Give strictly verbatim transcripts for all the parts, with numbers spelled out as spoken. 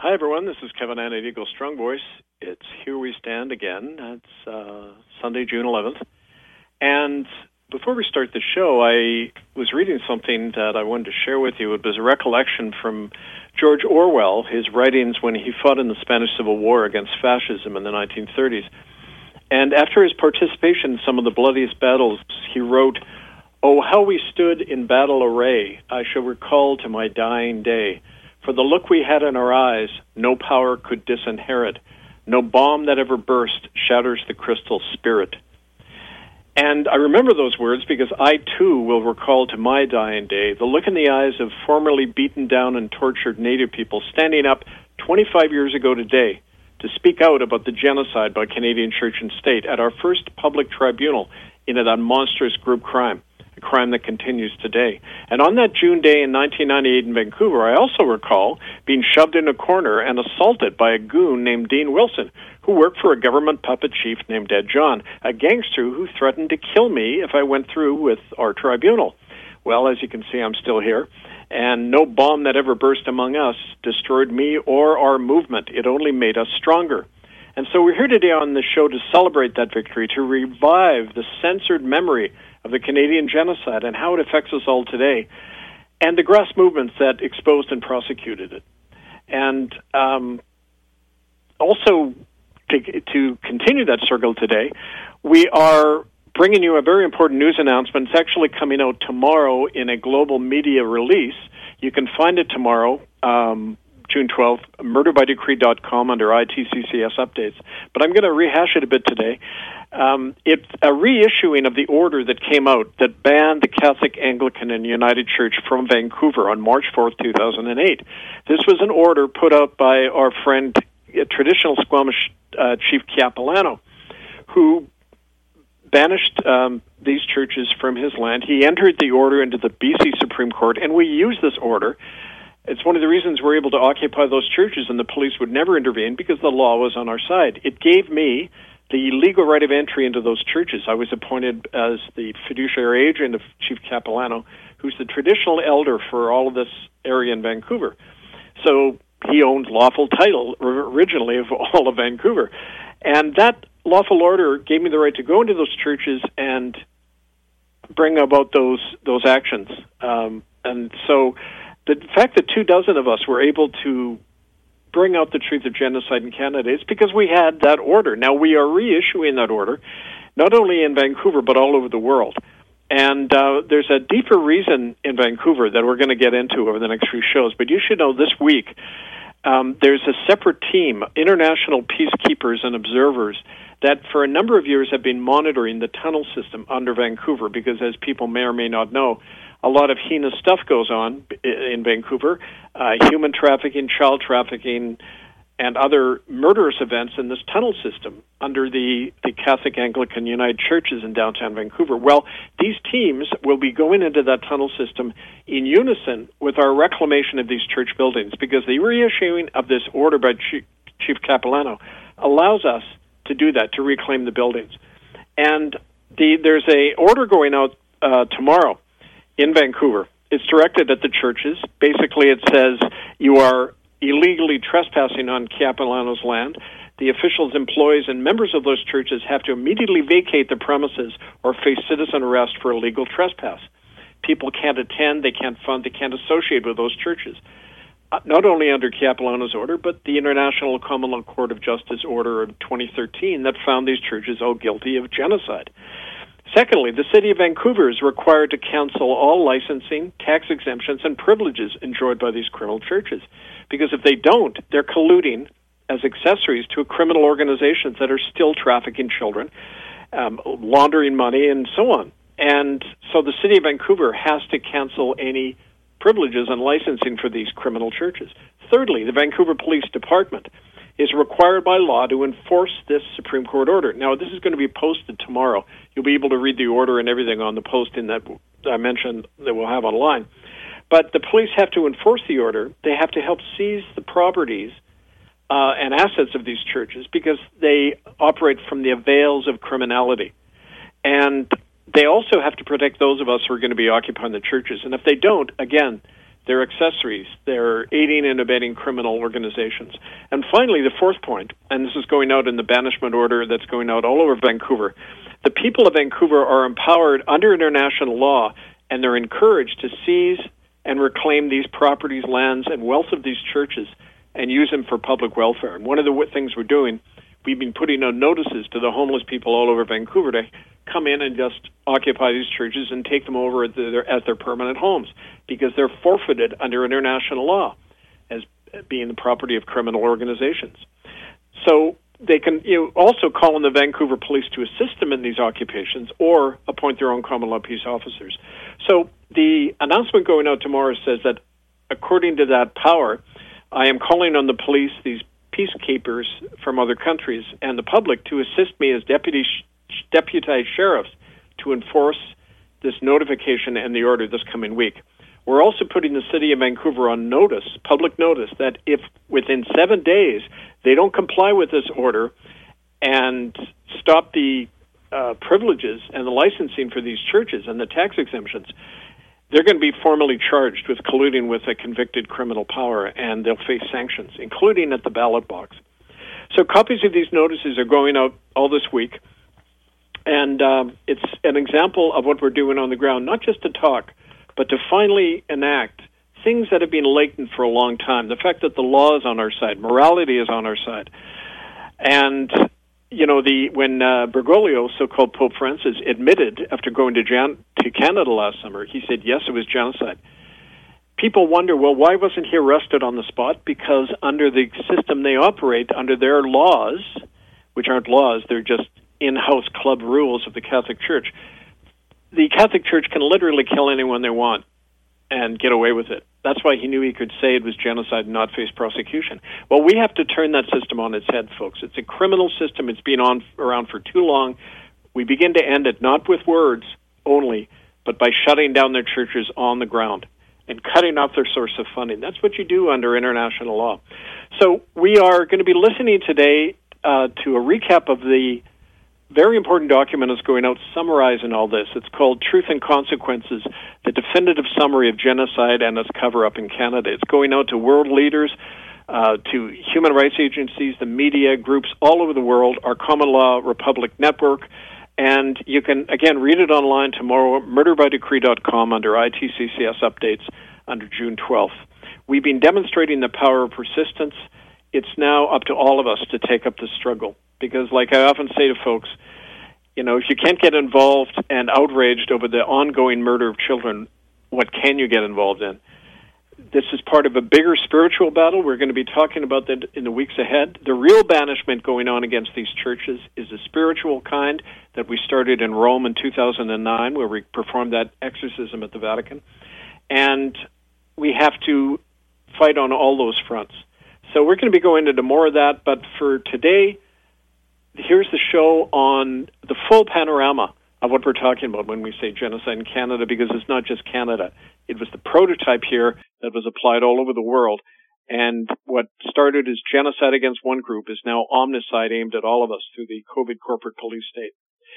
Hi, everyone. This is Kevin Ann at Eagle Strong Voice. It's Here We Stand again. It's uh, Sunday, June eleventh. And before we start the show, I was reading something that I wanted to share with you. It was a recollection from George Orwell, his writings when he fought in the Spanish Civil War against fascism in the nineteen thirties. And after his participation in some of the bloodiest battles, he wrote, "Oh, how we stood in battle array, I shall recall to my dying day. For the look we had in our eyes, no power could disinherit. No bomb that ever burst shatters the crystal spirit." And I remember those words because I, too, will recall to my dying day the look in the eyes of formerly beaten down and tortured Native people standing up twenty-five years ago today to speak out about the genocide by Canadian Church and State at our first public tribunal into that monstrous group crime, a crime that continues today. And on that June day in nineteen ninety-eight in Vancouver, I also recall being shoved in a corner and assaulted by a goon named Dean Wilson, who worked for a government puppet chief named Ed John, a gangster who threatened to kill me if I went through with our tribunal. Well, as you can see, I'm still here, and no bomb that ever burst among us destroyed me or our movement. It only made us stronger. And so we're here today on the show to celebrate that victory, to revive the censored memory of the Canadian genocide and how it affects us all today, and the grass movements that exposed and prosecuted it. And um, also, to, to continue that circle today, we are bringing you a very important news announcement. It's actually coming out tomorrow in a global media release. You can find it tomorrow, um, June twelfth, murder by decree dot com under I T C C S updates. But I'm going to rehash it a bit today. Um, it's a reissuing of the order that came out that banned the Catholic, Anglican, and United Church from Vancouver on March fourth, two thousand eight. This was an order put out by our friend, uh, traditional Squamish uh, Chief Capilano, who banished um, these churches from his land. He entered the order into the B C Supreme Court, and we used this order. It's one of the reasons we're able to occupy those churches, and the police would never intervene because the law was on our side. It gave me the legal right of entry into those churches. I was appointed as the fiduciary agent of Chief Capilano, who's the traditional elder for all of this area in Vancouver. So he owned lawful title originally of all of Vancouver. And that lawful order gave me the right to go into those churches and bring about those those actions. Um, and so the fact that two dozen of us were able to bring out the truth of genocide in Canada is because we had that order. Now, we are reissuing that order, not only in Vancouver, but all over the world. And uh, there's a deeper reason in Vancouver that we're going to get into over the next few shows. But you should know this week, um, there's a separate team, international peacekeepers and observers, that for a number of years have been monitoring the tunnel system under Vancouver, because as people may or may not know, a lot of heinous stuff goes on in Vancouver, uh, human trafficking, child trafficking, and other murderous events in this tunnel system under the, the Catholic, Anglican, United Churches in downtown Vancouver. Well, these teams will be going into that tunnel system in unison with our reclamation of these church buildings, because the reissuing of this order by Chief, Chief Capilano allows us to do that, to reclaim the buildings. And the, there's a order going out uh, tomorrow in Vancouver. It's directed at the churches. Basically, it says you are illegally trespassing on Capilano's land. The officials, employees, and members of those churches have to immediately vacate the premises or face citizen arrest for illegal trespass. People can't attend, they can't fund, they can't associate with those churches. Uh, not only under Capilano's order, but the International Common Law Court of Justice order of twenty thirteen that found these churches all guilty of genocide. Secondly, the City of Vancouver is required to cancel all licensing, tax exemptions, and privileges enjoyed by these criminal churches. Because if they don't, they're colluding as accessories to criminal organizations that are still trafficking children, um, laundering money, and so on. And so the City of Vancouver has to cancel any privileges and licensing for these criminal churches. Thirdly, the Vancouver Police Department is required by law to enforce this Supreme Court order. Now, this is going to be posted tomorrow. You'll be able to read the order and everything on the posting that I mentioned that we'll have online. But the police have to enforce the order. They have to help seize the properties uh, and assets of these churches because they operate from the avails of criminality. And they also have to protect those of us who are going to be occupying the churches. And if they don't, again, they're accessories, they're aiding and abetting criminal organizations. And finally, the fourth point, and this is going out in the banishment order that's going out all over Vancouver, the people of Vancouver are empowered under international law, and they're encouraged to seize and reclaim these properties, lands, and wealth of these churches and use them for public welfare. And one of the things we're doing, we've been putting out notices to the homeless people all over Vancouver to come in and just occupy these churches and take them over as their, as their permanent homes, because they're forfeited under international law as being the property of criminal organizations. So they can you know, also call on the Vancouver police to assist them in these occupations or appoint their own common law peace officers. So the announcement going out tomorrow says that according to that power, I am calling on the police, these peacekeepers from other countries, and the public to assist me as deputy deputized sheriffs to enforce this notification and the order this coming week. We're also putting the city of Vancouver on notice, public notice, that if within seven days they don't comply with this order and stop the uh, privileges and the licensing for these churches and the tax exemptions, they're going to be formally charged with colluding with a convicted criminal power, and they'll face sanctions, including at the ballot box. So copies of these notices are going out all this week, and um, it's an example of what we're doing on the ground, not just to talk, but to finally enact things that have been latent for a long time. The fact that the law is on our side, morality is on our side. And, you know, the when uh, Bergoglio, so-called Pope Francis, admitted after going to, Jan- to Canada last summer, he said, yes, it was genocide. People wonder, well, why wasn't he arrested on the spot? Because under the system they operate, under their laws, which aren't laws, they're just in-house club rules of the Catholic Church, the Catholic Church can literally kill anyone they want and get away with it. That's why he knew he could say it was genocide and not face prosecution. Well, we have to turn that system on its head, folks. It's a criminal system. It's been on around for too long. We begin to end it not with words only, but by shutting down their churches on the ground and cutting off their source of funding. That's what you do under international law. So we are going to be listening today uh, to a recap of the very important document is going out summarizing all this. It's called Truth and Consequences, the definitive summary of genocide and its cover-up in Canada. It's going out to world leaders, uh, to human rights agencies, the media, groups all over the world, our Common Law Republic Network, and you can, again, read it online tomorrow at murder by decree dot com under I T C C S updates under June twelfth. We've been demonstrating the power of persistence. It's now up to all of us to take up the struggle. Because like I often say to folks, you know, if you can't get involved and outraged over the ongoing murder of children, what can you get involved in? This is part of a bigger spiritual battle. We're going to be talking about that in the weeks ahead. The real banishment going on against these churches is a spiritual kind that we started in Rome in two thousand nine, where we performed that exorcism at the Vatican. And we have to fight on all those fronts. So we're going to be going into more of that, but for today, here's the show on the full panorama of what we're talking about when we say genocide in Canada, because it's not just Canada. It was the prototype here that was applied all over the world. And what started as genocide against one group is now omnicide aimed at all of us through the COVID corporate police state.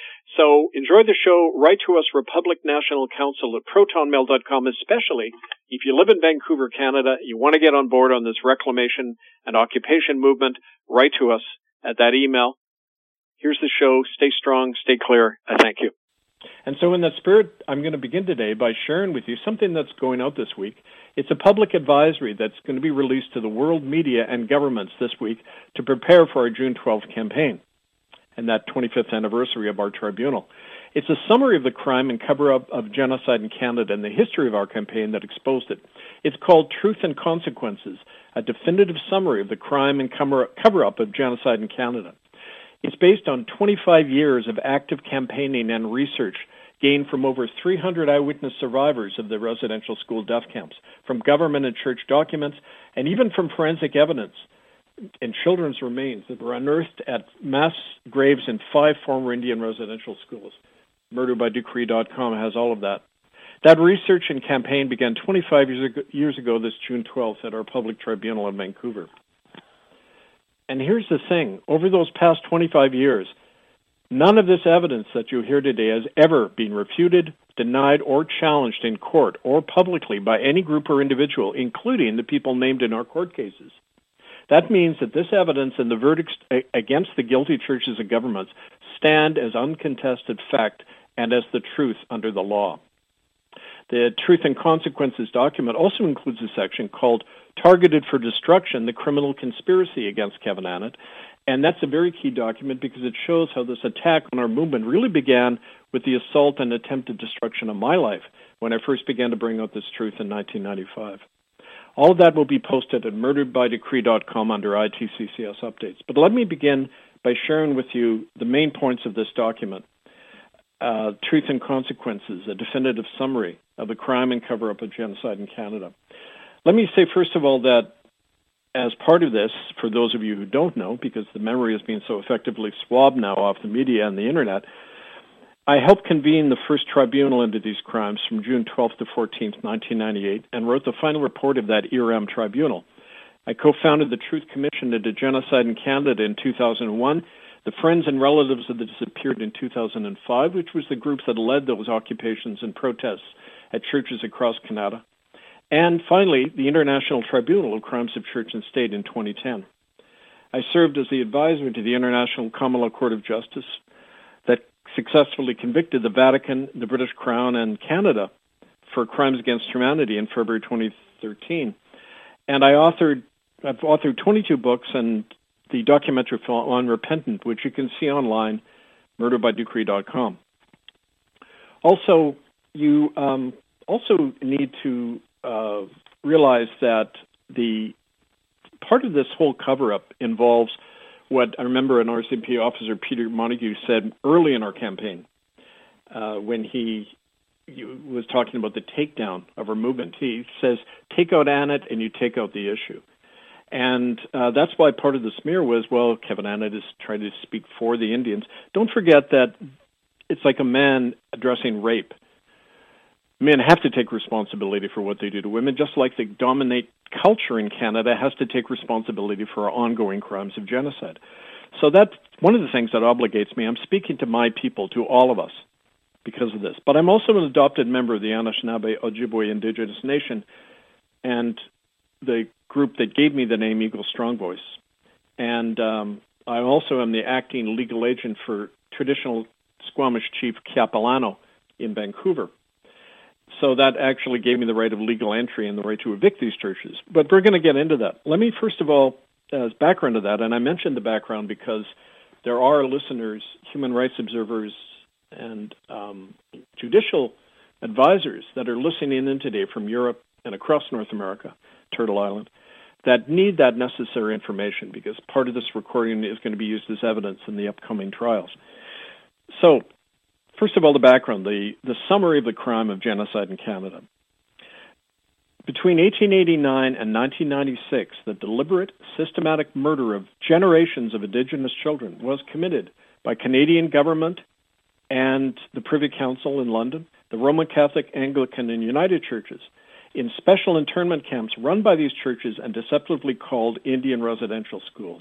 So enjoy the show. Write to us, Republic National Council at proton mail dot com, especially if you live in Vancouver, Canada, you want to get on board on this reclamation and occupation movement, write to us at that email. Here's the show. Stay strong, stay clear. I thank you. And so in that spirit, I'm going to begin today by sharing with you something that's going out this week. It's a public advisory that's going to be released to the world media and governments this week to prepare for our June twelfth campaign and that twenty-fifth anniversary of our tribunal. It's a summary of the crime and cover-up of genocide in Canada and the history of our campaign that exposed it. It's called Truth and Consequences, a definitive summary of the crime and cover-up of genocide in Canada. It's based on twenty-five years of active campaigning and research gained from over three hundred eyewitness survivors of the residential school death camps, from government and church documents, and even from forensic evidence and children's remains that were unearthed at mass graves in five former Indian residential schools. murder by decree dot com has all of that. That research and campaign began twenty-five years ago, years ago this June twelfth at our public tribunal in Vancouver. And here's the thing. Over those past twenty-five years, None of this evidence that you hear today has ever been refuted, denied, or challenged in court or publicly by any group or individual, including the people named in our court cases. That means that this evidence and the verdicts against the guilty churches and governments stand as uncontested fact and as the truth under the law. The Truth and Consequences document also includes a section called Targeted for Destruction, the Criminal Conspiracy Against Kevin Annett. And that's a very key document because it shows how this attack on our movement really began with the assault and attempted destruction of my life when I first began to bring out this truth in nineteen ninety-five. All of that will be posted at murdered by decree dot com under I T C C S updates. But let me begin by sharing with you the main points of this document. Uh, Truth and Consequences, a definitive summary of the crime and cover-up of genocide in Canada. Let me say, first of all, that as part of this, for those of you who don't know, because the memory has been so effectively swabbed now off the media and the Internet, I helped convene the first tribunal into these crimes from June twelfth to fourteenth, nineteen ninety-eight, and wrote the final report of that E R M tribunal. I co-founded the Truth Commission into Genocide in Canada in two thousand one, the Friends and Relatives of the Disappeared in two thousand five, which was the groups that led those occupations and protests at churches across Canada. And finally, the International Tribunal of Crimes of Church and State in twenty ten. I served as the advisor to the International Common Law Court of Justice that successfully convicted the Vatican, the British Crown, and Canada for crimes against humanity in February twenty thirteen. And I authored, I've authored twenty-two books and the documentary film Unrepentant, which you can see online, murdered by decree dot com. Also, you um, also need to Uh, realize that the part of this whole cover-up involves what I remember an R C M P officer, Peter Montague, said early in our campaign uh, when he, he was talking about the takedown of our movement. He says, take out Annett and you take out the issue. And uh, that's why part of the smear was, well, Kevin Annett is trying to speak for the Indians. Don't forget that it's like a man addressing rape. Men have to take responsibility for what they do to women, just like the dominate culture in Canada has to take responsibility for our ongoing crimes of genocide. So that's one of the things that obligates me. I'm speaking to my people, to all of us, because of this. But I'm also an adopted member of the Anishinaabe Ojibwe Indigenous Nation and the group that gave me the name Eagle Strong Voice. And um, I also am the acting legal agent for traditional Squamish chief Kiapilano in Vancouver. So that actually gave me the right of legal entry and the right to evict these churches. But we're going to get into that. Let me, first of all, as background to that, and I mentioned the background because there are listeners, human rights observers, and um, judicial advisors that are listening in today from Europe and across North America, Turtle Island, that need that necessary information because part of this recording is going to be used as evidence in the upcoming trials. So, first of all, the background, the, the summary of the crime of genocide in Canada. Between eighteen eighty-nine and nineteen ninety-six, the deliberate, systematic murder of generations of Indigenous children was committed by Canadian government and the Privy Council in London, the Roman Catholic, Anglican, and United Churches in special internment camps run by these churches and deceptively called Indian residential schools.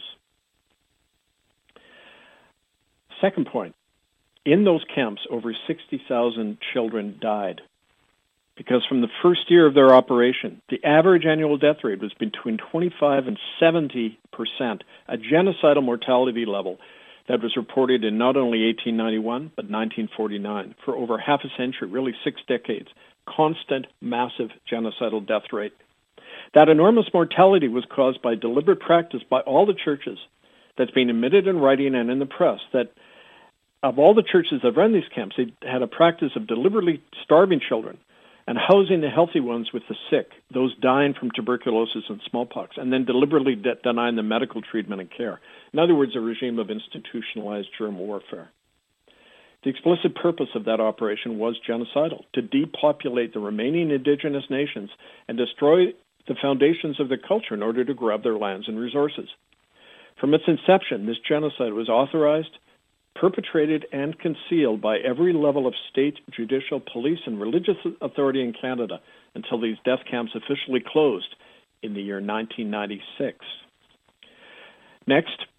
Second point. In those camps, over sixty thousand children died because from the first year of their operation, the average annual death rate was between twenty-five and seventy percent, a genocidal mortality level that was reported in not only eighteen ninety-one, but nineteen forty-nine. For over half a century, really six decades, constant, massive genocidal death rate. That enormous mortality was caused by deliberate practice by all the churches that's been admitted in writing and in the press that of all the churches that run these camps, they had a practice of deliberately starving children and housing the healthy ones with the sick, those dying from tuberculosis and smallpox, and then deliberately de- denying them medical treatment and care. In other words, a regime of institutionalized germ warfare. The explicit purpose of that operation was genocidal, to depopulate the remaining Indigenous nations and destroy the foundations of their culture in order to grab their lands and resources. From its inception, this genocide was authorized, perpetrated and concealed by every level of state, judicial, police, and religious authority in Canada until these death camps officially closed in the year nineteen ninety-six. Next,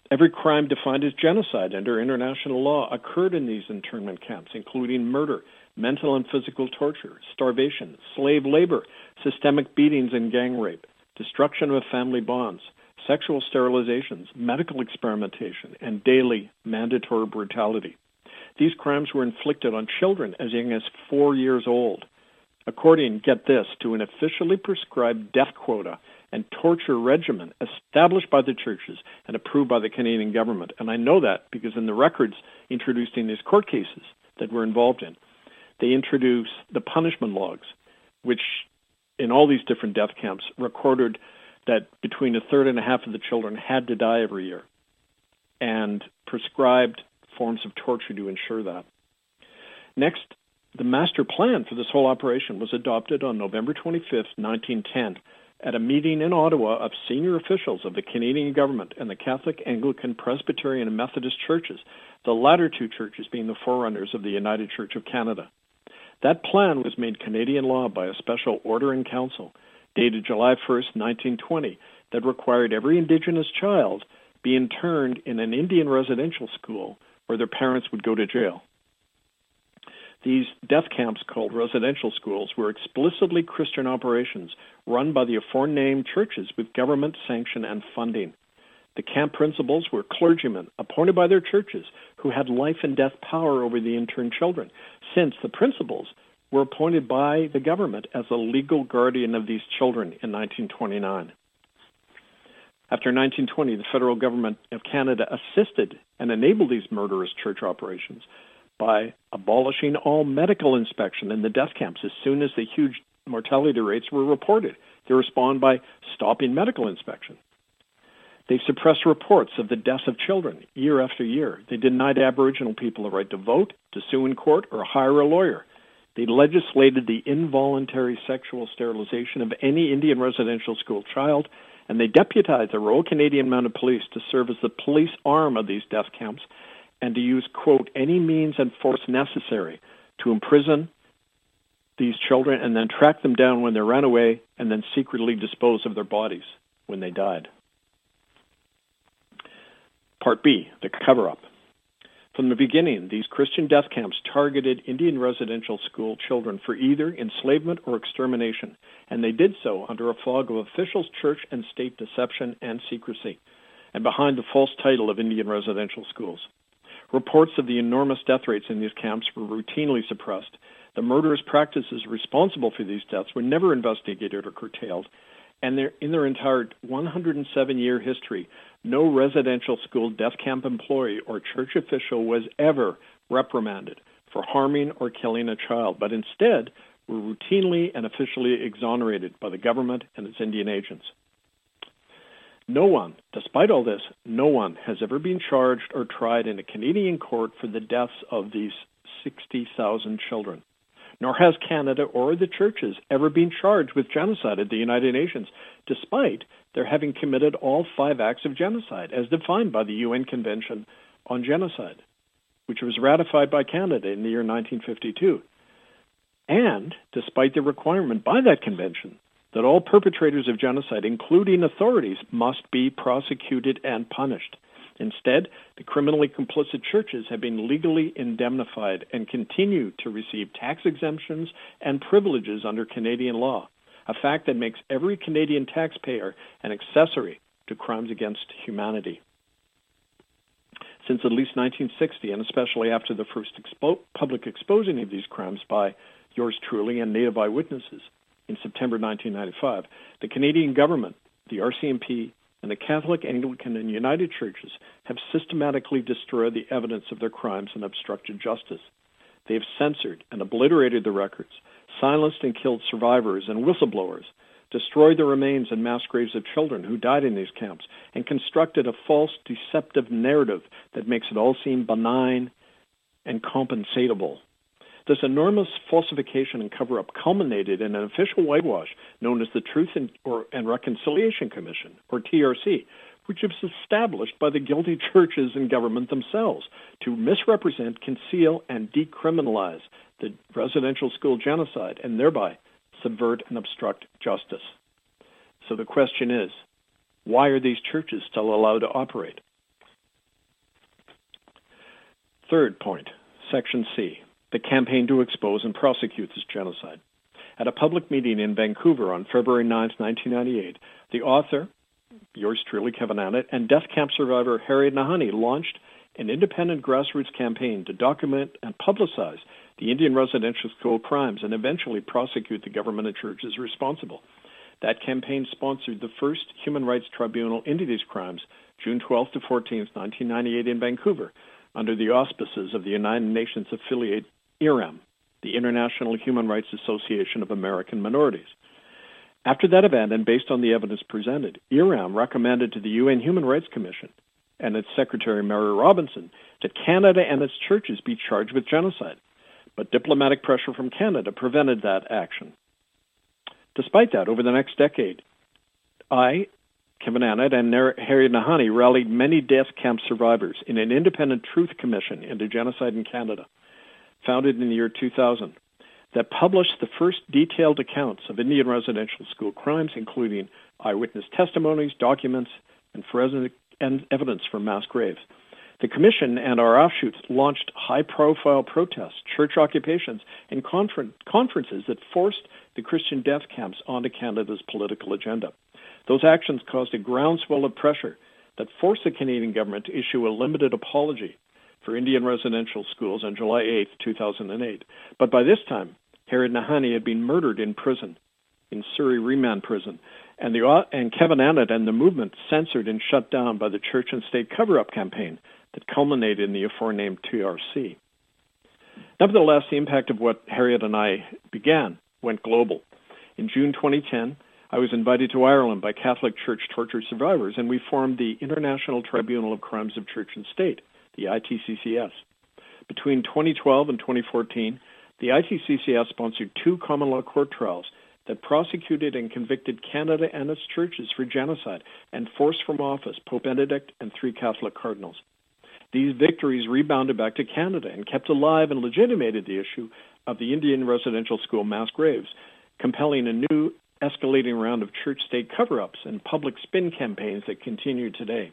Every crime defined as genocide under international law occurred in these internment camps, including murder, mental and physical torture, starvation, slave labor, systemic beatings and gang rape, destruction of family bonds, sexual sterilizations, medical experimentation, and daily mandatory brutality. These crimes were inflicted on children as young as four years old, according, get this, to an officially prescribed death quota and torture regimen established by the churches and approved by the Canadian government. And I know that because in the records introduced in these court cases that we're involved in, they introduce the punishment logs, which in all these different death camps recorded that between a third and a half of the children had to die every year, and prescribed forms of torture to ensure that. Next, the master plan for this whole operation was adopted on November twenty-fifth, nineteen ten, at a meeting in Ottawa of senior officials of the Canadian government and the Catholic, Anglican, Presbyterian, and Methodist churches, the latter two churches being the forerunners of the United Church of Canada. That plan was made Canadian law by a special order in council dated July first, nineteen twenty, that required every Indigenous child be interned in an Indian residential school where their parents would go to jail. These death camps, called residential schools, were explicitly Christian operations run by the aforenamed churches with government sanction and funding. The camp principals were clergymen appointed by their churches who had life and death power over the interned children, since the principals were appointed by the government as a legal guardian of these children in nineteen twenty-nine. After nineteen twenty, the federal government of Canada assisted and enabled these murderous church operations by abolishing all medical inspection in the death camps as soon as the huge mortality rates were reported. They respond by stopping medical inspection. They suppressed reports of the deaths of children year after year. They denied Aboriginal people the right to vote, to sue in court, or hire a lawyer. They legislated the involuntary sexual sterilization of any Indian residential school child, and they deputized the Royal Canadian Mounted Police to serve as the police arm of these death camps and to use, quote, any means and force necessary to imprison these children and then track them down when they ran away and then secretly dispose of their bodies when they died. Part B, the cover-up. From the beginning, these Christian death camps targeted Indian residential school children for either enslavement or extermination, and they did so under a fog of officials, church, and state deception and secrecy, and behind the false title of Indian residential schools. Reports of the enormous death rates in these camps were routinely suppressed. The murderous practices responsible for these deaths were never investigated or curtailed, and in their entire one hundred seven year history, no residential school death camp employee or church official was ever reprimanded for harming or killing a child, but instead were routinely and officially exonerated by the government and its Indian agents. No one, despite all this, no one has ever been charged or tried in a Canadian court for the deaths of these sixty thousand children. Nor has Canada or the churches ever been charged with genocide at the United Nations, despite their having committed all five acts of genocide as defined by the U N Convention on Genocide, which was ratified by Canada in the year nineteen fifty-two. And despite the requirement by that convention that all perpetrators of genocide, including authorities, must be prosecuted and punished. Instead, the criminally complicit churches have been legally indemnified and continue to receive tax exemptions and privileges under Canadian law, a fact that makes every Canadian taxpayer an accessory to crimes against humanity. Since at least nineteen sixty, and especially after the first expo- public exposing of these crimes by yours truly and Native eyewitnesses in September nineteen ninety-five, the Canadian government, the R C M P, and the Catholic, Anglican, and United Churches have systematically destroyed the evidence of their crimes and obstructed justice. They have censored and obliterated the records, silenced and killed survivors and whistleblowers, destroyed the remains and mass graves of children who died in these camps, and constructed a false, deceptive narrative that makes it all seem benign and compensatable. This enormous falsification and cover-up culminated in an official whitewash known as the Truth and, or, and Reconciliation Commission, or T R C, which was established by the guilty churches and government themselves to misrepresent, conceal, and decriminalize the residential school genocide and thereby subvert and obstruct justice. So the question is, why are these churches still allowed to operate? Third point, Section C, the campaign to expose and prosecute this genocide. At a public meeting in Vancouver on February ninth, nineteen ninety-eight, the author, yours truly, Kevin Annett, and death camp survivor Harriet Nahanni launched an independent grassroots campaign to document and publicize the Indian residential school crimes and eventually prosecute the government and churches responsible. That campaign sponsored the first human rights tribunal into these crimes, June twelfth to fourteenth, nineteen ninety-eight in Vancouver, under the auspices of the United Nations affiliate I R A M, the International Human Rights Association of American Minorities. After that event, and based on the evidence presented, I R A M recommended to the U N Human Rights Commission and its Secretary Mary Robinson that Canada and its churches be charged with genocide. But diplomatic pressure from Canada prevented that action. Despite that, over the next decade, I, Kevin Annett, and Harriet Nahanni rallied many death camp survivors in an independent truth commission into genocide in Canada, founded in the year two thousand, that published the first detailed accounts of Indian residential school crimes, including eyewitness testimonies, documents, and forensic evidence from mass graves. The Commission and our offshoots launched high-profile protests, church occupations, and confer- conferences that forced the Christian death camps onto Canada's political agenda. Those actions caused a groundswell of pressure that forced the Canadian government to issue a limited apology for Indian residential schools on July eighth, two thousand eight. But by this time, Harriet Nahanni had been murdered in prison, in Surrey Remand Prison, and, the, and Kevin Annett and the movement censored and shut down by the Church and State cover-up campaign that culminated in the aforenamed T R C. Nevertheless, the impact of what Harriet and I began went global. In June twenty ten, I was invited to Ireland by Catholic Church torture survivors, and we formed the International Tribunal of Crimes of Church and State, the I T C C S. Between twenty twelve and twenty fourteen, the I T C C S sponsored two common law court trials that prosecuted and convicted Canada and its churches for genocide and forced from office Pope Benedict and three Catholic cardinals. These victories rebounded back to Canada and kept alive and legitimated the issue of the Indian residential school mass graves, compelling a new escalating round of church-state cover-ups and public spin campaigns that continue today.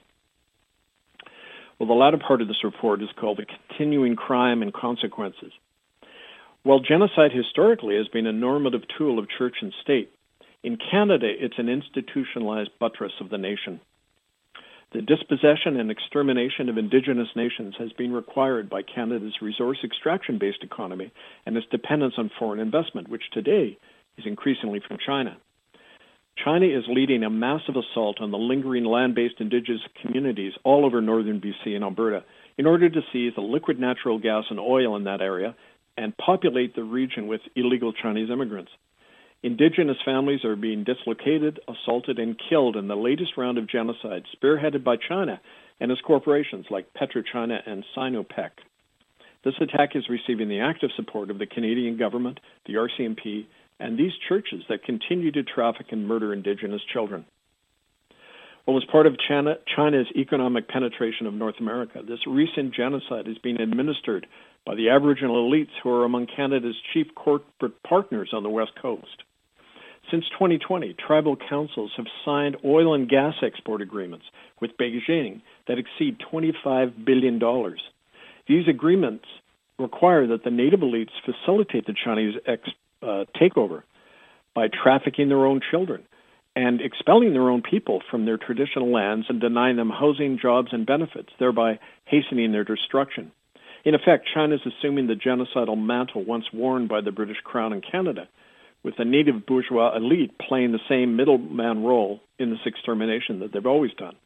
Well, the latter part of this report is called The Continuing Crime and Consequences. While genocide historically has been a normative tool of church and state, in Canada it's an institutionalized buttress of the nation. The dispossession and extermination of Indigenous nations has been required by Canada's resource extraction-based economy and its dependence on foreign investment, which today is increasingly from China. China is leading a massive assault on the lingering land-based Indigenous communities all over northern B C and Alberta in order to seize the liquid natural gas and oil in that area and populate the region with illegal Chinese immigrants. Indigenous families are being dislocated, assaulted, and killed in the latest round of genocide spearheaded by China and its corporations like PetroChina and Sinopec. This attack is receiving the active support of the Canadian government, the R C M P, and these churches that continue to traffic and murder Indigenous children. Well, as part of China, China's economic penetration of North America, this recent genocide is being administered by the Aboriginal elites who are among Canada's chief corporate partners on the West Coast. Since twenty twenty, tribal councils have signed oil and gas export agreements with Beijing that exceed twenty-five billion dollars. These agreements require that the native elites facilitate the Chinese ex, uh, takeover by trafficking their own children and expelling their own people from their traditional lands and denying them housing, jobs, and benefits, thereby hastening their destruction. In effect, China is assuming the genocidal mantle once worn by the British Crown in Canada, with the native bourgeois elite playing the same middleman role in this extermination that they've always done.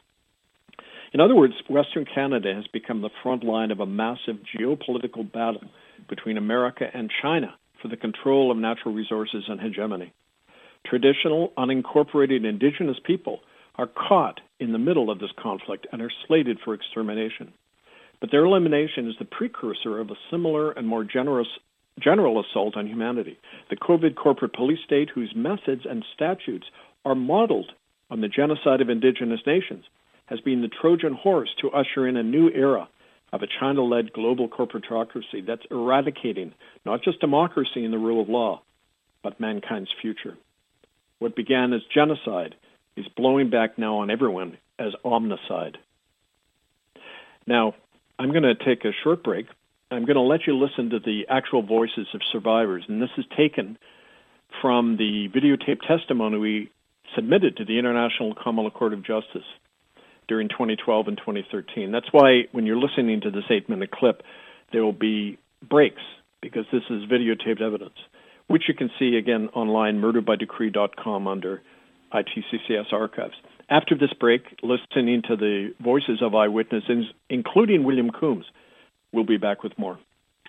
In other words, Western Canada has become the front line of a massive geopolitical battle between America and China for the control of natural resources and hegemony. Traditional, unincorporated Indigenous people are caught in the middle of this conflict and are slated for extermination. But their elimination is the precursor of a similar and more generous general assault on humanity. The COVID corporate police state, whose methods and statutes are modeled on the genocide of Indigenous nations, has been the Trojan horse to usher in a new era of a China-led global corporatocracy that's eradicating not just democracy and the rule of law, but mankind's future. What began as genocide is blowing back now on everyone as omnicide. Now, I'm going to take a short break. I'm going to let you listen to the actual voices of survivors, and this is taken from the videotape testimony we submitted to the International Common Law Court of Justice during twenty twelve and twenty thirteen. That's why when you're listening to this eight-minute clip, there will be breaks, because this is videotaped evidence, which you can see, again, online, murder by decree dot com under I T C C S archives. After this break, listening to the voices of eyewitnesses, including William Coombs, we'll be back with more.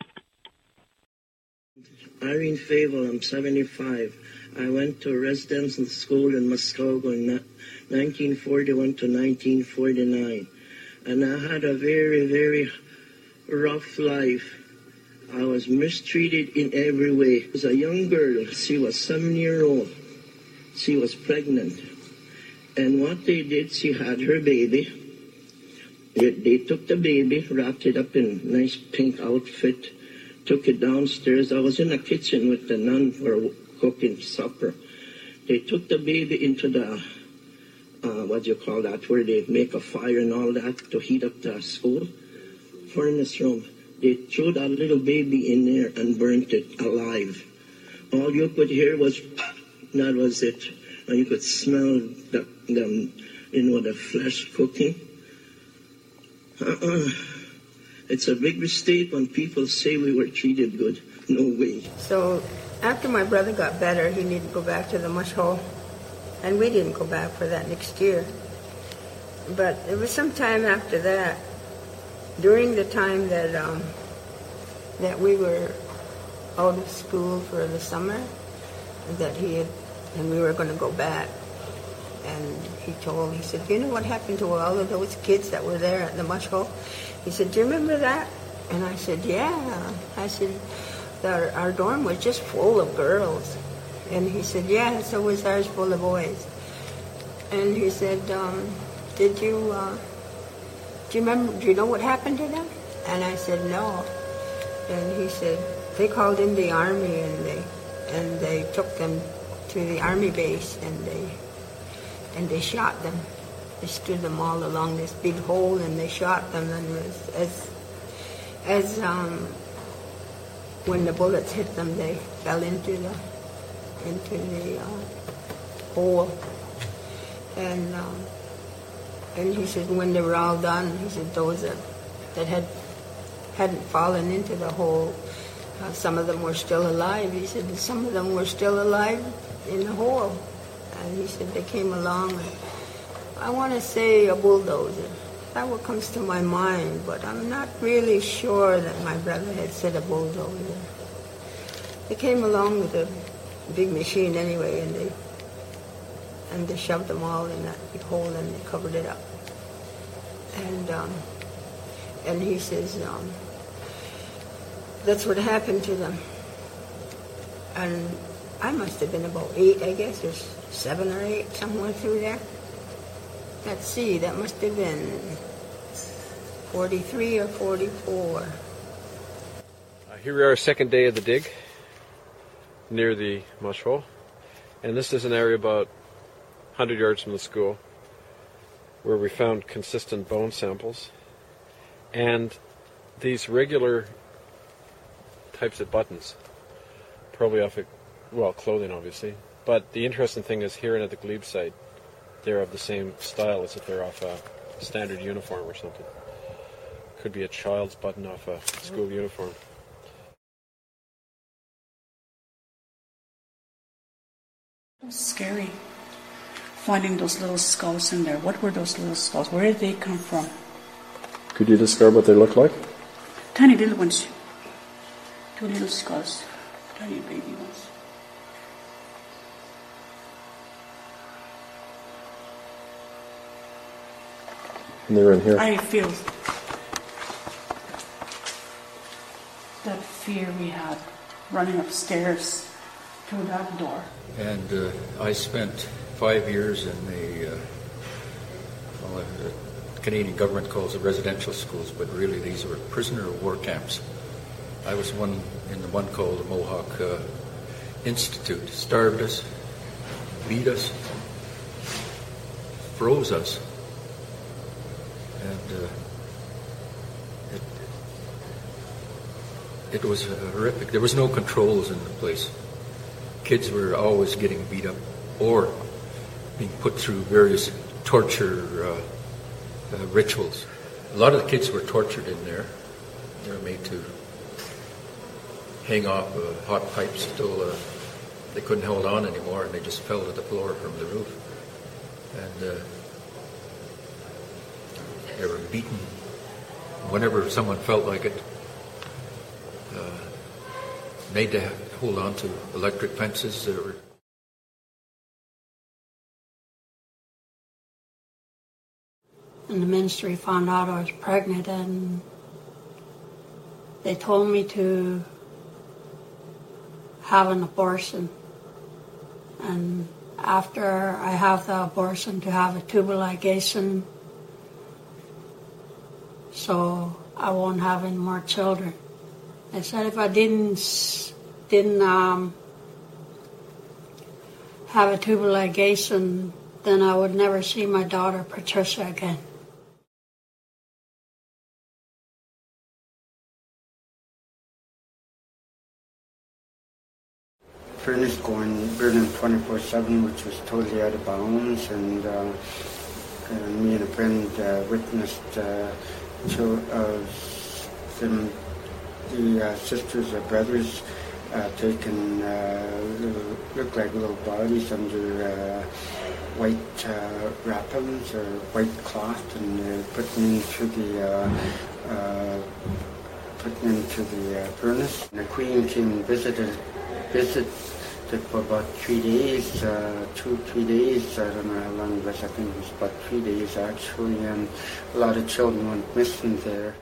Irene Fable, I'm seventy-five. I went to residential school in Muskogee in nineteen forty-one to nineteen forty-nine. And I had a very, very rough life. I was mistreated in every way. As a young girl, she was seven years old. She was pregnant. And what they did, she had her baby. They, they took the baby, wrapped it up in a nice pink outfit, took it downstairs. I was in the kitchen with the nun for cooking supper. They took the baby into the, uh, what do you call that, where they make a fire and all that to heat up the school furnace room. They threw that little baby in there and burnt it alive. All you could hear was, that was it. And you could smell the, the you know, the flesh cooking. Uh-uh. It's a big mistake when people say we were treated good. No way. So after my brother got better, he needed to go back to the mush hole. And we didn't go back for that next year. But it was some time after that, during the time that um, that we were out of school for the summer, that he had, and we were going to go back. And he told, he said, "Do you know what happened to all of those kids that were there at the mush hole?" He said, "Do you remember that?" And I said, "Yeah." I said, our, our dorm was just full of girls. And he said, "Yeah, so was ours, full of boys." And he said, um, did you, uh, do you remember, do you know what happened to them? And I said, "No." And he said, they called in the army and they, and they took them to the army base and they, and they shot them. They stood them all along this big hole and they shot them. And as, as, as um, when the bullets hit them, they fell into the, into the uh, hole. And um, and he said when they were all done, he said those that, that had, hadn't fallen into the hole, uh, some of them were still alive. He said some of them were still alive in the hole. And he said they came along, and I want to say a bulldozer. That's what comes to my mind, but I'm not really sure that my brother had said a bulldozer. They came along with a big machine anyway, and they and they shoved them all in that big hole and they covered it up. And um, and he says um, that's what happened to them. And I must have been about eight, I guess, or seven or eight, somewhere through there. Let's see, that must have been forty-three or forty-four. Uh, here we are, second day of the dig near the mush hole. And this is an area about one hundred yards from the school where we found consistent bone samples and these regular types of buttons, probably off of, well, clothing obviously. But the interesting thing is here and at the Glebe site, they're of the same style as if they're off a standard uniform or something. Could be a child's button off a school uniform. It was scary finding those little skulls in there. What were those little skulls? Where did they come from? Could you describe what they look like? Tiny little ones. Two little skulls. Tiny baby ones. And they were in here. I feel that fear we had running upstairs through that door. And uh, I spent five years in the, uh, well, the Canadian government calls it residential schools, but really these were prisoner of war camps. I was one in the one called the Mohawk uh, Institute. Starved us, beat us, froze us. And uh, it it was horrific. There was no controls in the place. Kids were always getting beat up or being put through various torture uh, uh, rituals. A lot of the kids were tortured in there. They were made to hang off uh, hot pipes till uh, they couldn't hold on anymore, and they just fell to the floor from the roof. And uh, they were beaten whenever someone felt like it. Uh, made to hold on to electric fences that were. And the ministry found out I was pregnant, and they told me to have an abortion. And after I have the abortion, to have a tubal ligation, so I won't have any more children. They said if I didn't didn't um, have a tubal ligation, then I would never see my daughter Patricia again. Furnace going burning twenty-four seven, which was totally out of bounds, and, uh, and me and a friend uh, witnessed uh, to, uh, them, the uh, sisters or brothers uh, taking uh, little, look like little bodies under uh, white uh, wrappings or white cloth, and uh, putting into the uh, uh, putting into the uh, furnace. And the Queen came and visited. Visited for about three days, uh, two, three days, I don't know how long it was, I think it was about three days actually, and a lot of children went missing there.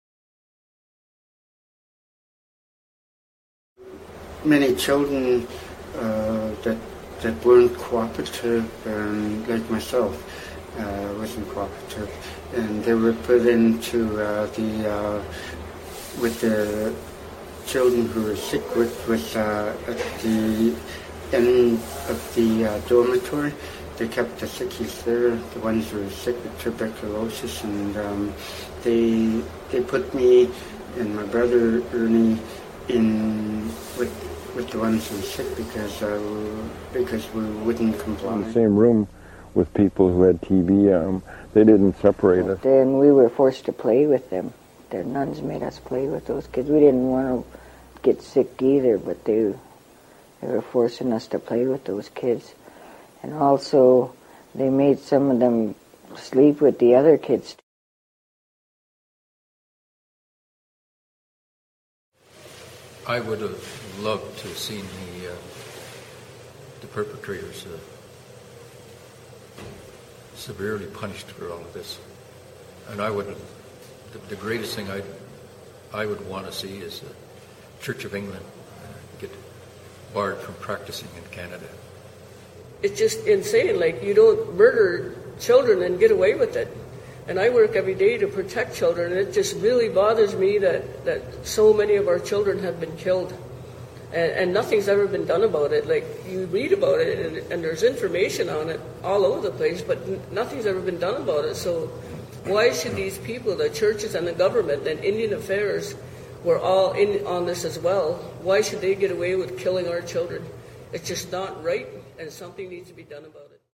Many children uh, that, that weren't cooperative, um, like myself, uh, wasn't cooperative, and they were put into uh, the, uh, with the children who were sick with, with uh, at the end of the uh, dormitory. They kept the sickies there, the ones who were sick with tuberculosis, and um, they they put me and my brother Ernie in with with the ones who were sick because uh, because we wouldn't comply. In the same room with people who had T B, um, they didn't separate us. Then we were forced to play with them. The nuns made us play with those kids. We didn't want to get sick either, but they, they were forcing us to play with those kids. And also, they made some of them sleep with the other kids. I would have loved to have seen the, uh, the perpetrators uh, severely punished for all of this. And I would have The, the greatest thing I I would want to see is the Church of England uh, get barred from practicing in Canada. It's just insane. Like, you don't murder children and get away with it. And I work every day to protect children, and it just really bothers me that, that so many of our children have been killed. And, and nothing's ever been done about it. Like, you read about it, and, and there's information on it all over the place, but n- nothing's ever been done about it. So why should these people, the churches and the government and Indian Affairs, were all in on this as well, why should they get away with killing our children? It's just not right, and something needs to be done about it.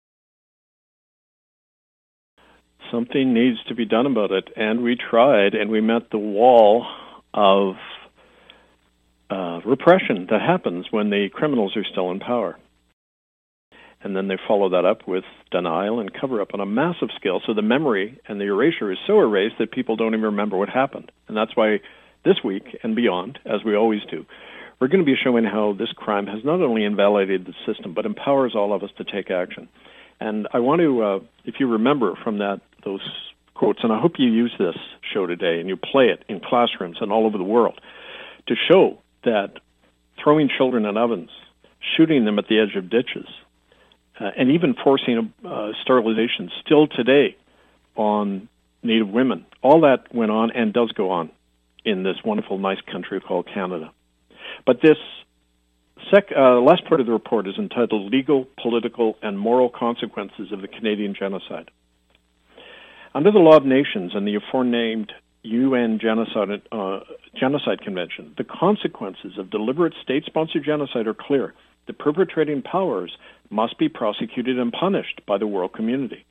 Something needs to be done about it, and we tried, and we met the wall of uh, repression that happens when the criminals are still in power. And then they follow that up with denial and cover-up on a massive scale, so the memory and the erasure is so erased that people don't even remember what happened. And that's why this week and beyond, as we always do, we're going to be showing how this crime has not only invalidated the system, but empowers all of us to take action. And I want to, uh, if you remember from that those quotes, and I hope you use this show today and you play it in classrooms and all over the world, to show that throwing children in ovens, shooting them at the edge of ditches, uh, and even forcing uh, sterilization still today on Native women, all that went on and does go on in this wonderful, nice country called Canada. But this sec- uh, last part of the report is entitled Legal, Political, and Moral Consequences of the Canadian Genocide. Under the Law of Nations and the aforenamed U N Genocide, uh, Genocide Convention, the consequences of deliberate state-sponsored genocide are clear. The perpetrating powers must be prosecuted and punished by the world community.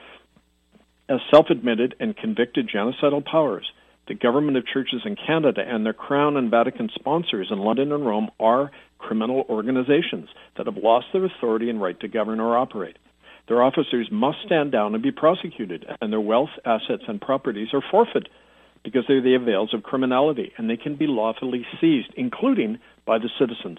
As self-admitted and convicted genocidal powers, the government of churches in Canada and their Crown and Vatican sponsors in London and Rome are criminal organizations that have lost their authority and right to govern or operate. Their officers must stand down and be prosecuted, and their wealth, assets, and properties are forfeited because they're the avails of criminality, and they can be lawfully seized, including by the citizens.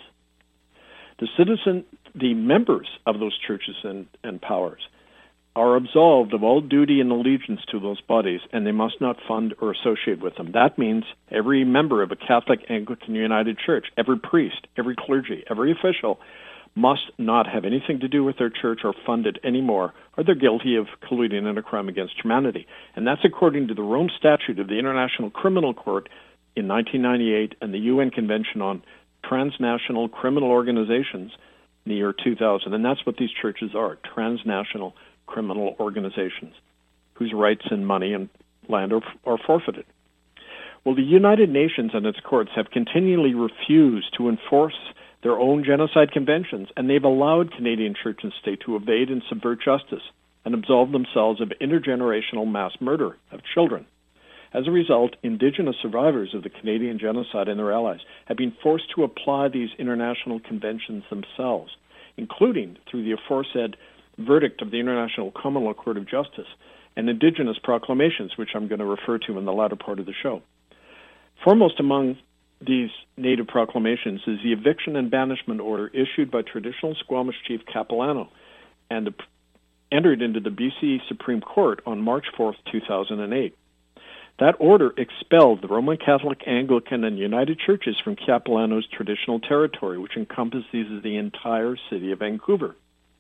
The citizen, the members of those churches and, and powers are absolved of all duty and allegiance to those bodies, and they must not fund or associate with them. That means every member of a Catholic Anglican United Church, every priest, every clergy, every official must not have anything to do with their church or fund it anymore, or they're guilty of colluding in a crime against humanity. And that's according to the Rome Statute of the International Criminal Court in nineteen ninety-eight and the U N Convention on Transnational Criminal Organizations in the year two thousand. And that's what these churches are, transnational criminal organizations whose rights and money and land are, are forfeited. Well, the United Nations and its courts have continually refused to enforce their own genocide conventions, and they've allowed Canadian church and state to evade and subvert justice and absolve themselves of intergenerational mass murder of children. As a result, Indigenous survivors of the Canadian genocide and their allies have been forced to apply these international conventions themselves, including through the aforesaid verdict of the International Common Law Court of Justice and Indigenous proclamations, which I'm going to refer to in the latter part of the show. Foremost among these Native proclamations is the eviction and banishment order issued by traditional Squamish chief Capilano and the, entered into the B C Supreme Court on March fourth, two thousand eight. That order expelled the Roman Catholic, Anglican, and United Churches from Capilano's traditional territory, which encompasses the entire city of Vancouver.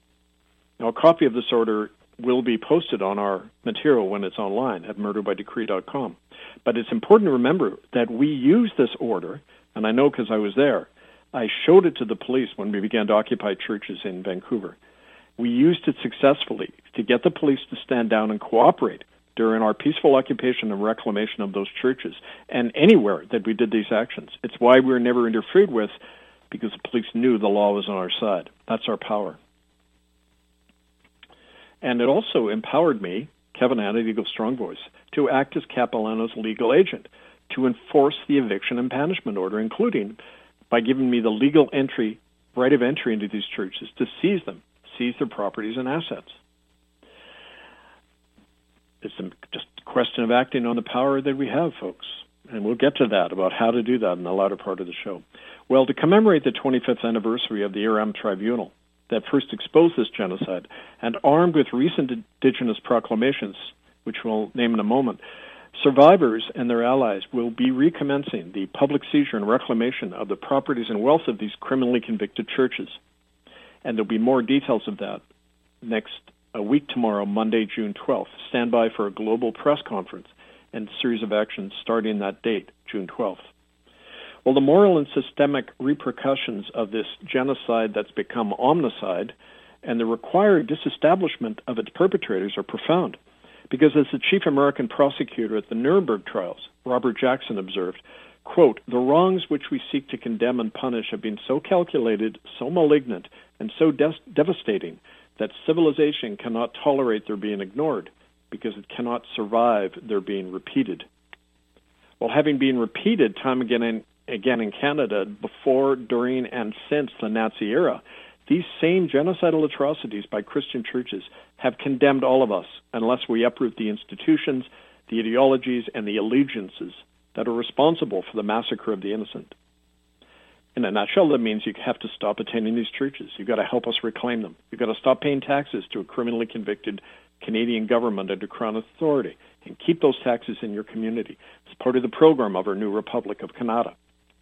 Now, a copy of this order will be posted on our material when it's online at murder by decree dot com. But it's important to remember that we used this order, and I know because I was there. I showed it to the police when we began to occupy churches in Vancouver. We used it successfully to get the police to stand down and cooperate during our peaceful occupation and reclamation of those churches and anywhere that we did these actions. It's why we were never interfered with, because the police knew the law was on our side. That's our power. And it also empowered me, Kevin Annett, Eagle Strong Voice, to act as Capilano's legal agent to enforce the eviction and banishment order, including by giving me the legal entry, right of entry into these churches to seize them, seize their properties and assets. It's just a question of acting on the power that we have, folks. And we'll get to that, about how to do that in the latter part of the show. Well, to commemorate the twenty-fifth anniversary of the Iram Tribunal that first exposed this genocide, and armed with recent Indigenous proclamations, which we'll name in a moment, survivors and their allies will be recommencing the public seizure and reclamation of the properties and wealth of these criminally convicted churches. And there'll be more details of that next a week tomorrow, Monday, June twelfth. Stand by for a global press conference and a series of actions starting that date, June twelfth. Well, the moral and systemic repercussions of this genocide that's become omnicide and the required disestablishment of its perpetrators are profound. Because as the chief American prosecutor at the Nuremberg trials, Robert Jackson, observed, quote, "The wrongs which we seek to condemn and punish have been so calculated, so malignant, and so des- devastating that civilization cannot tolerate their being ignored because it cannot survive their being repeated." Well, having been repeated time again in, again in Canada before, during, and since the Nazi era, these same genocidal atrocities by Christian churches have condemned all of us unless we uproot the institutions, the ideologies, and the allegiances that are responsible for the massacre of the innocent. In a nutshell, that means you have to stop attending these churches. You've got to help us reclaim them. You've got to stop paying taxes to a criminally convicted Canadian government under Crown authority and keep those taxes in your community. It's part of the program of our new Republic of Canada.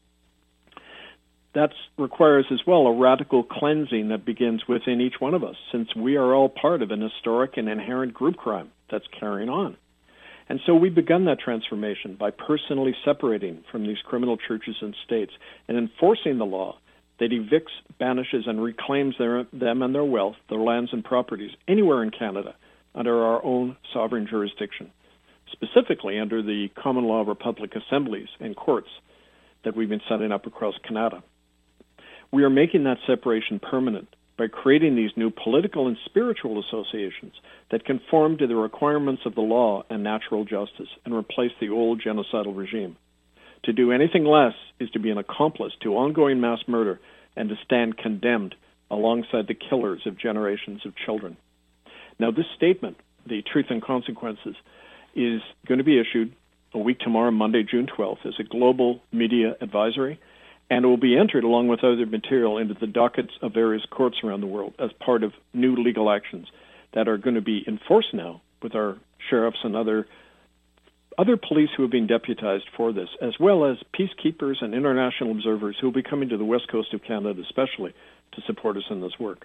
That requires as well a radical cleansing that begins within each one of us, since we are all part of an historic and inherent group crime that's carrying on. And so we've begun that transformation by personally separating from these criminal churches and states and enforcing the law that evicts, banishes, and reclaims their, them and their wealth, their lands and properties, anywhere in Canada under our own sovereign jurisdiction. specifically under the common law republic assemblies and courts that we've been setting up across Canada. We are making that separation permanent by creating these new political and spiritual associations that conform to the requirements of the law and natural justice and replace the old genocidal regime. To do anything less is to be an accomplice to ongoing mass murder and to stand condemned alongside the killers of generations of children. Now, this statement, the Truth and Consequences, is going to be issued a week tomorrow, Monday, June twelfth, as a global media advisory, and it will be entered along with other material into the dockets of various courts around the world as part of new legal actions that are going to be enforced now with our sheriffs and other other police who have been deputized for this, as well as peacekeepers and international observers who will be coming to the west coast of Canada especially to support us in this work.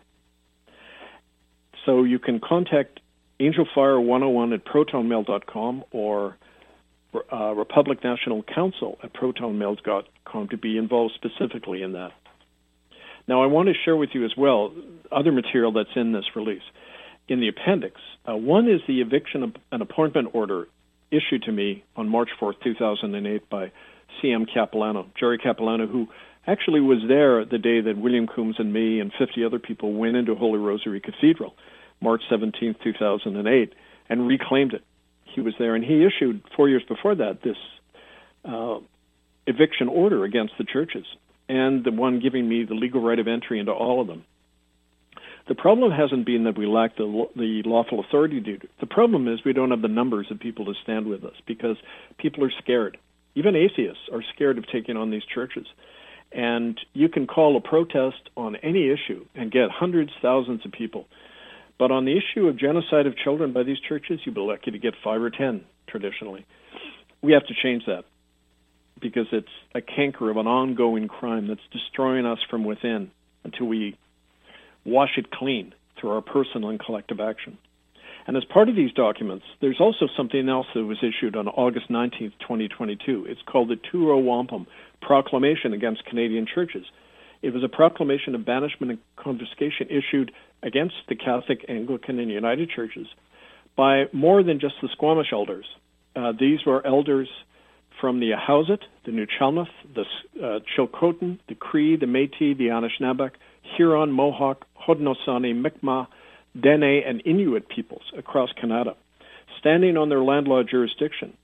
So you can contact Angel Fire one oh one at proton mail dot com or uh, Republic National Council at proton mail dot com to be involved specifically in that. Now, I want to share with you as well other material that's in this release. In the appendix, uh, one is the eviction and appointment order issued to me on March fourth, two thousand eight by C M Capilano, Jerry Capilano, who actually was there the day that William Coombs and me and fifty other people went into Holy Rosary Cathedral, March seventeenth, two thousand eight, and reclaimed it. He was there, and he issued, four years before that, this uh, eviction order against the churches, and the one giving me the legal right of entry into all of them. The problem hasn't been that we lack the, the lawful authority to do it. The problem is we don't have the numbers of people to stand with us because people are scared. Even atheists are scared of taking on these churches. And you can call a protest on any issue and get hundreds, thousands of people. But on the issue of genocide of children by these churches, you'd be lucky to get five or ten, traditionally. We have to change that because it's a canker of an ongoing crime that's destroying us from within until we wash it clean through our personal and collective action. And as part of these documents, there's also something else that was issued on August nineteenth, twenty twenty-two. It's called the Turo Wampum Proclamation Against Canadian Churches. It was a proclamation of banishment and confiscation issued against the Catholic, Anglican, and United Churches by more than just the Squamish elders. Uh, these were elders from the Ahousaht, the Nuu-Chulmouth, the uh, Chilcotin, the Cree, the Métis, the Anishinaabe, Huron, Mohawk, Haudenosaunee, Mi'kmaq, Dene, and Inuit peoples across Canada, standing on their land law jurisdiction.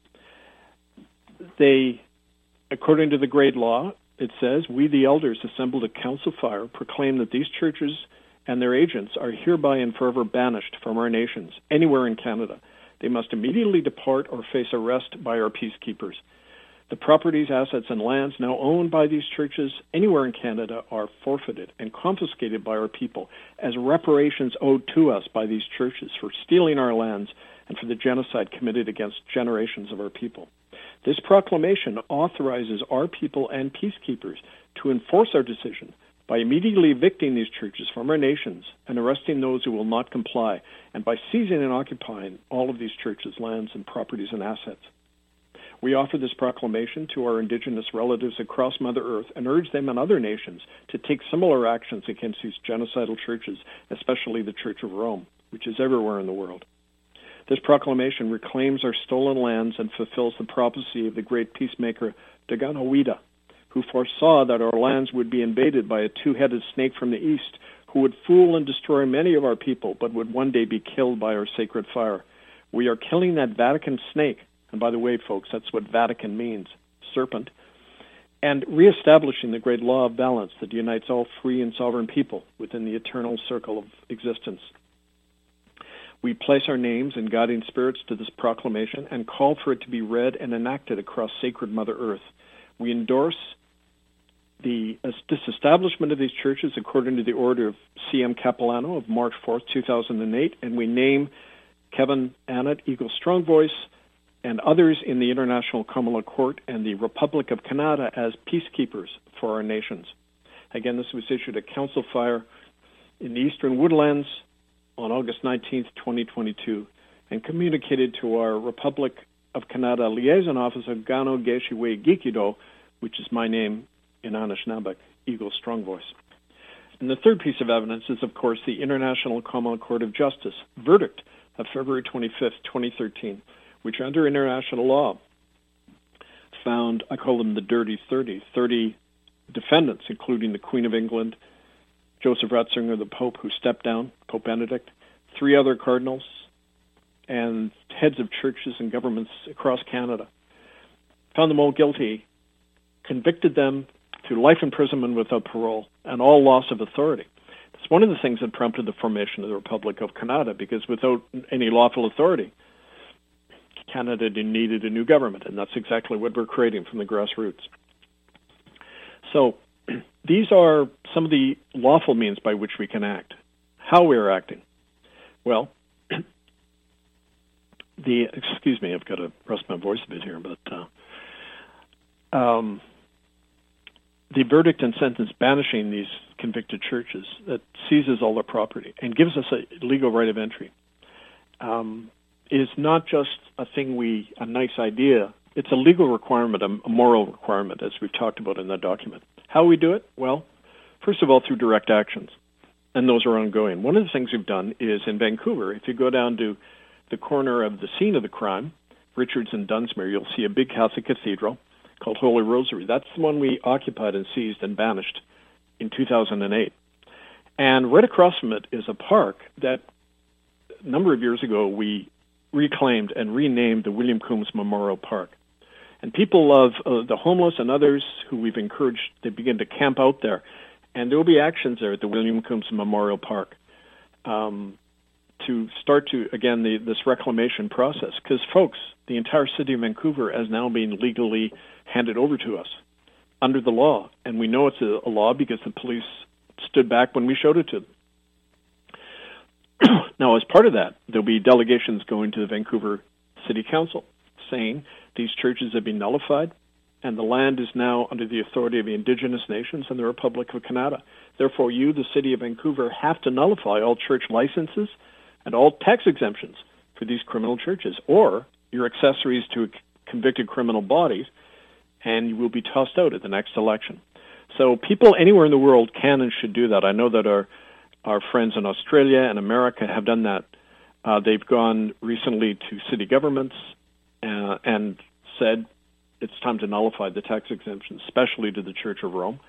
They, according to the Great Law, it says, we the elders assembled at Council Fire proclaim that these churches and their agents are hereby and forever banished from our nations, anywhere in Canada. They must immediately depart or face arrest by our peacekeepers. The properties, assets, and lands now owned by these churches anywhere in Canada are forfeited and confiscated by our people as reparations owed to us by these churches for stealing our lands and for the genocide committed against generations of our people. This proclamation authorizes our people and peacekeepers to enforce our decision by immediately evicting these churches from our nations and arresting those who will not comply, and by seizing and occupying all of these churches' lands and properties and assets. We offer this proclamation to our Indigenous relatives across Mother Earth and urge them and other nations to take similar actions against these genocidal churches, especially the Church of Rome, which is everywhere in the world. This proclamation reclaims our stolen lands and fulfills the prophecy of the great peacemaker Daganoweda, who foresaw that our lands would be invaded by a two-headed snake from the east, who would fool and destroy many of our people, but would one day be killed by our sacred fire. We are killing that Vatican snake, and by the way, folks, that's what Vatican means, serpent, and reestablishing the great law of balance that unites all free and sovereign people within the eternal circle of existence. We place our names and guiding spirits to this proclamation and call for it to be read and enacted across sacred Mother Earth. We endorse the disestablishment of these churches according to the order of C M Capilano of March fourth, two thousand eight, and we name Kevin Annett, Eagle Strong Voice, and others in the International Common Law Court and the Republic of Canada as peacekeepers for our nations. Again, this was issued at Council Fire in the Eastern Woodlands on August nineteenth, twenty twenty-two, and communicated to our Republic of Canada Liaison Officer Gano Geshiwe Gikido, which is my name in Anishinaabe, Eagle Strong Voice. And the third piece of evidence is, of course, the International Common Court of Justice verdict of February twenty-fifth, twenty thirteen, which under international law found, I call them the dirty thirty, thirty defendants, including the Queen of England, Joseph Ratzinger, the Pope, who stepped down, Pope Benedict, three other cardinals, and heads of churches and governments across Canada. Found them all guilty, convicted them to life imprisonment without parole, and all loss of authority. It's one of the things that prompted the formation of the Republic of Canada, because without any lawful authority, Canada needed a new government, and that's exactly what we're creating from the grassroots. So these are some of the lawful means by which we can act. How we are acting? Well, the excuse me, I've got to rest my voice a bit here, but uh, um, the verdict and sentence banishing these convicted churches that seizes all their property and gives us a legal right of entry um, is not just a thing we, a nice idea. It's a legal requirement, a moral requirement, as we've talked about in that document. How we do it? Well, first of all, through direct actions, and those are ongoing. One of the things we've done is in Vancouver, if you go down to the corner of the scene of the crime, Richards and Dunsmuir, you'll see a big Catholic cathedral called Holy Rosary. That's the one we occupied and seized and banished in two thousand eight. And right across from it is a park that a number of years ago we reclaimed and renamed the William Coombs Memorial Park. And people of uh, the homeless and others who we've encouraged, they begin to camp out there. And there will be actions there at the William Coombs Memorial Park um, to start to, again, the, this reclamation process. Because, folks, the entire city of Vancouver has now been legally handed over to us under the law. And we know it's a, a law because the police stood back when we showed it to them. Now, as part of that, there'll be delegations going to the Vancouver City Council saying these churches have been nullified and the land is now under the authority of the Indigenous Nations and the Republic of Canada. Therefore, you, the City of Vancouver, have to nullify all church licenses and all tax exemptions for these criminal churches, or your accessories to convicted criminal bodies, and you will be tossed out at the next election. So people anywhere in the world can and should do that. I know that our Our friends in Australia and America have done that. Uh, they've gone recently to city governments uh, and said it's time to nullify the tax exemptions, especially to the Church of Rome,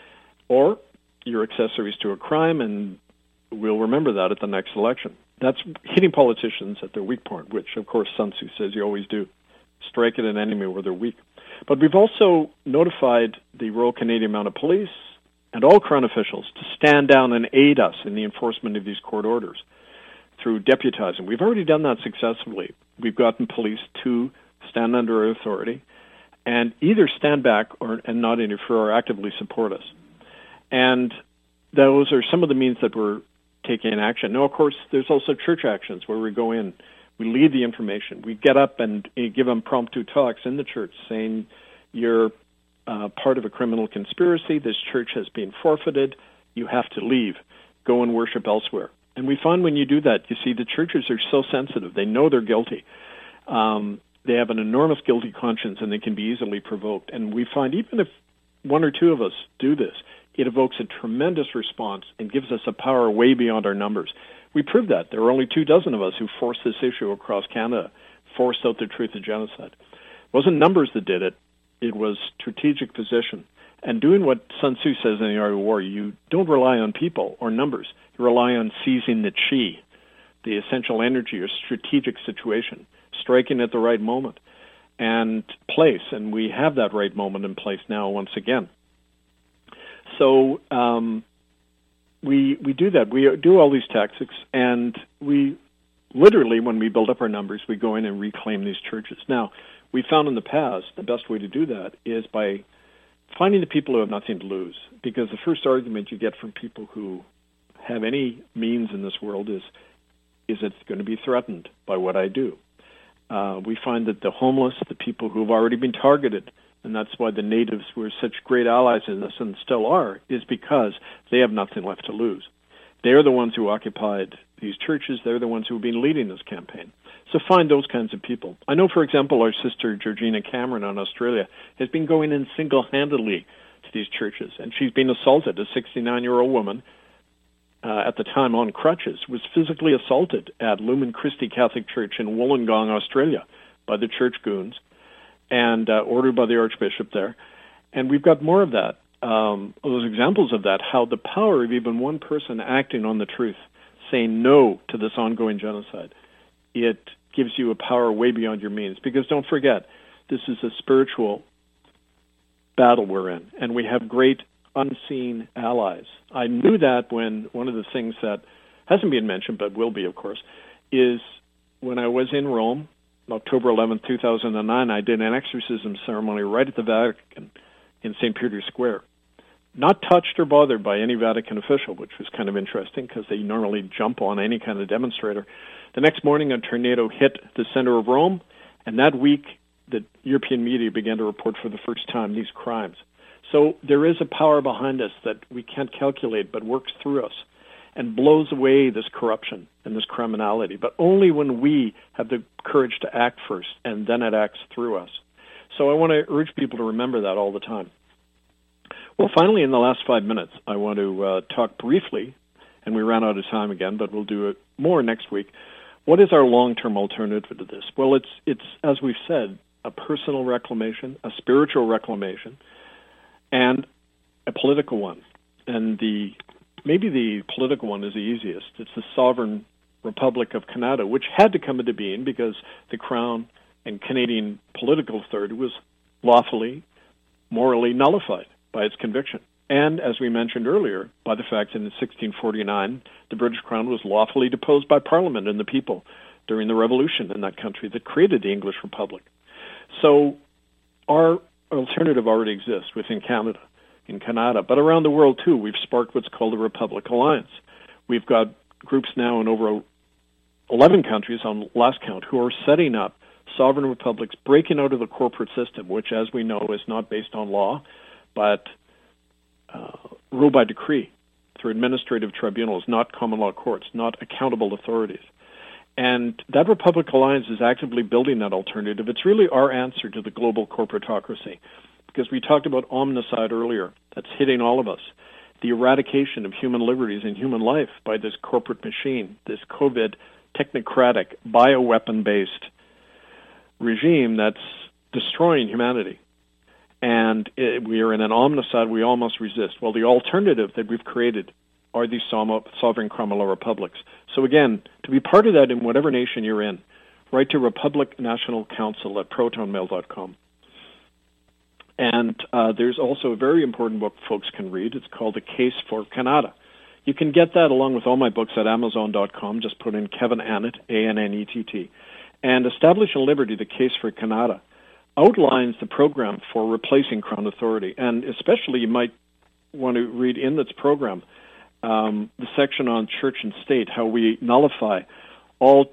or your accessories to a crime, and we'll remember that at the next election. That's hitting politicians at their weak point, which, of course, Sun Tzu says you always do. Strike at an enemy where they're weak. But we've also notified the Royal Canadian Mounted Police and all Crown officials to stand down and aid us in the enforcement of these court orders through deputizing. We've already done that successfully. We've gotten police to stand under our authority and either stand back or and not interfere or actively support us. And those are some of the means that we're taking action. Now, of course, there's also church actions where we go in, we lead the information, we get up and give impromptu talks in the church saying, you're Uh, part of a criminal conspiracy. This church has been forfeited. You have to leave. Go and worship elsewhere. And we find when you do that, you see the churches are so sensitive. They know they're guilty. Um, they have an enormous guilty conscience, and they can be easily provoked. And we find even if one or two of us do this, it evokes a tremendous response and gives us a power way beyond our numbers. We proved that. There were only two dozen of us who forced this issue across Canada, forced out the truth of genocide. It wasn't numbers that did it. It was strategic position. And doing what Sun Tzu says in the Art of War, you don't rely on people or numbers. You rely on seizing the chi, the essential energy or strategic situation, striking at the right moment and place. And we have that right moment and place now once again. So um, we we do that. We do all these tactics, and we literally, when we build up our numbers, we go in and reclaim these churches. Now, we found in the past the best way to do that is by finding the people who have nothing to lose. Because the first argument you get from people who have any means in this world is, is it going to be threatened by what I do? Uh, we find that the homeless, the people who have already been targeted, and that's why the natives were such great allies in this and still are, is because they have nothing left to lose. They're the ones who occupied these churches. They're the ones who have been leading this campaign. So find those kinds of people. I know, for example, our sister Georgina Cameron in Australia has been going in single-handedly to these churches, and she's been assaulted. A sixty-nine-year-old woman, uh, at the time on crutches, was physically assaulted at Lumen Christi Catholic Church in Wollongong, Australia, by the church goons and uh, ordered by the Archbishop there. And we've got more of that, um, those examples of that, how the power of even one person acting on the truth, saying no to this ongoing genocide, it gives you a power way beyond your means. Because don't forget, this is a spiritual battle we're in, and we have great unseen allies. I knew that when one of the things that hasn't been mentioned, but will be, of course, is when I was in Rome, October eleventh, two thousand nine, I did an exorcism ceremony right at the Vatican in Saint Peter's Square. Not touched or bothered by any Vatican official, which was kind of interesting because they normally jump on any kind of demonstrator. The next morning, a tornado hit the center of Rome, and that week, the European media began to report for the first time these crimes. So there is a power behind us that we can't calculate, but works through us and blows away this corruption and this criminality, but only when we have the courage to act first, and then it acts through us. So I want to urge people to remember that all the time. Well, finally, in the last five minutes, I want to uh, talk briefly, and we ran out of time again, but we'll do it more next week. What is our long-term alternative to this? Well, it's, it's as we've said, a personal reclamation, a spiritual reclamation, and a political one. And the maybe the political one is the easiest. It's the Sovereign Republic of Canada, which had to come into being because the Crown and Canadian political authority was lawfully, morally nullified by its conviction. And, as we mentioned earlier, by the fact that in sixteen forty-nine, the British Crown was lawfully deposed by Parliament and the people during the revolution in that country that created the English Republic. So our alternative already exists within Canada, in Canada, but around the world, too. We've sparked what's called the Republic Alliance. We've got groups now in over eleven countries on last count who are setting up sovereign republics, breaking out of the corporate system, which, as we know, is not based on law, but uh, rule by decree through administrative tribunals, not common law courts, not accountable authorities. And that Republic Alliance is actively building that alternative. It's really our answer to the global corporatocracy, because we talked about omnicide earlier. That's hitting all of us. The eradication of human liberties and human life by this corporate machine, this COVID technocratic bioweapon-based regime that's destroying humanity. And it, we are in an omnicide we almost resist. Well, the alternative that we've created are these sovereign criminal republics. So again, to be part of that in whatever nation you're in, write to Republic National Council at proton mail dot com. And uh, there's also a very important book folks can read. It's called The Case for Canada. You can get that along with all my books at amazon dot com. Just put in Kevin Annett, A N N E T T. And Establishing Liberty, The Case for Canada, outlines the program for replacing Crown authority. And especially you might want to read in this program um, the section on church and state, how we nullify all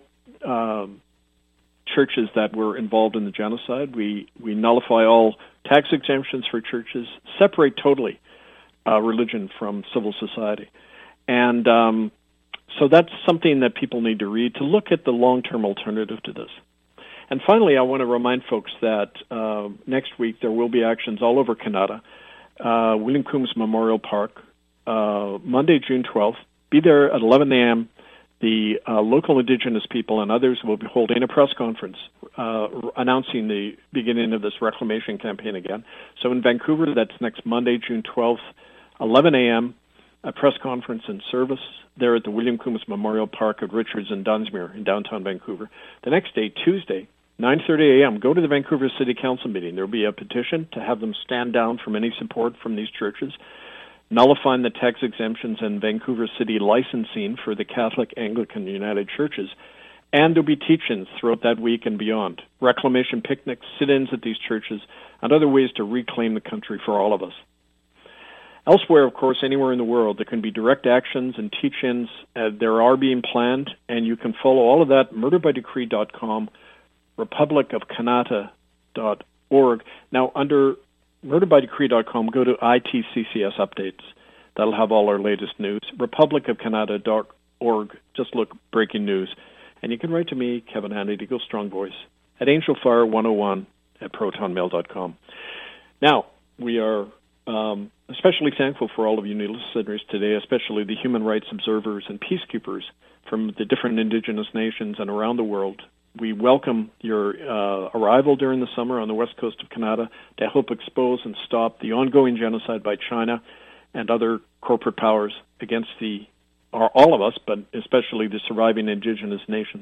um, churches that were involved in the genocide. We, we nullify all tax exemptions for churches, separate totally uh, religion from civil society. And um, so that's something that people need to read to look at the long-term alternative to this. And finally, I want to remind folks that uh, next week there will be actions all over Canada. Uh, William Coombs Memorial Park, uh, Monday, June twelfth. Be there at eleven a.m. The uh, local Indigenous people and others will be holding a press conference uh, announcing the beginning of this reclamation campaign again. So in Vancouver, that's next Monday, June twelfth, eleven a.m., a press conference and service there at the William Coombs Memorial Park at Richards and Dunsmuir in downtown Vancouver. The next day, Tuesday, nine thirty a.m., go to the Vancouver City Council meeting. There will be a petition to have them stand down from any support from these churches, nullifying the tax exemptions and Vancouver City licensing for the Catholic, Anglican, United Churches. And there'll be teach-ins throughout that week and beyond, reclamation picnics, sit-ins at these churches, and other ways to reclaim the country for all of us. Elsewhere, of course, anywhere in the world, there can be direct actions and teach-ins. Uh, there are being planned, and you can follow all of that at murder by decree dot com, republic of canada dot org. Now, under murder by decree dot com, go to I T C C S updates. That'll have all our latest news. republic of canada dot org. Just look, breaking news. And you can write to me, Kevin Annett, Eagle Strong Voice, at angelfire one oh one at proton mail dot com. Now, we are um, especially thankful for all of you new listeners today, especially the human rights observers and peacekeepers from the different Indigenous nations and around the world we welcome your uh, arrival during the summer on the west coast of Canada to help expose and stop the ongoing genocide by China and other corporate powers against the, or all of us, but especially the surviving Indigenous nations.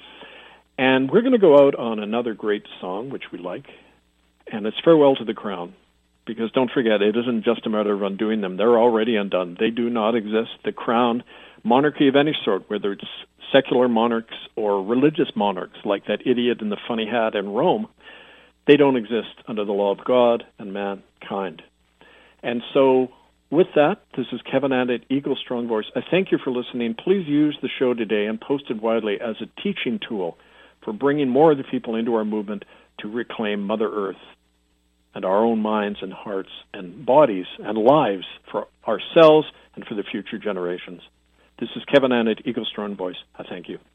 And we're going to go out on another great song, which we like, and it's Farewell to the Crown. Because don't forget, it isn't just a matter of undoing them. They're already undone. They do not exist. The crown, monarchy of any sort, whether it's secular monarchs or religious monarchs, like that idiot in the funny hat in Rome, they don't exist under the law of God and mankind. And so, with that, this is Kevin And at Eagle Strong Voice. I thank you for listening. Please use the show today and post it widely as a teaching tool for bringing more of the people into our movement to reclaim Mother Earth and our own minds and hearts and bodies and lives for ourselves and for the future generations. This is Kevin And at Eagle Strong Voice. I thank you.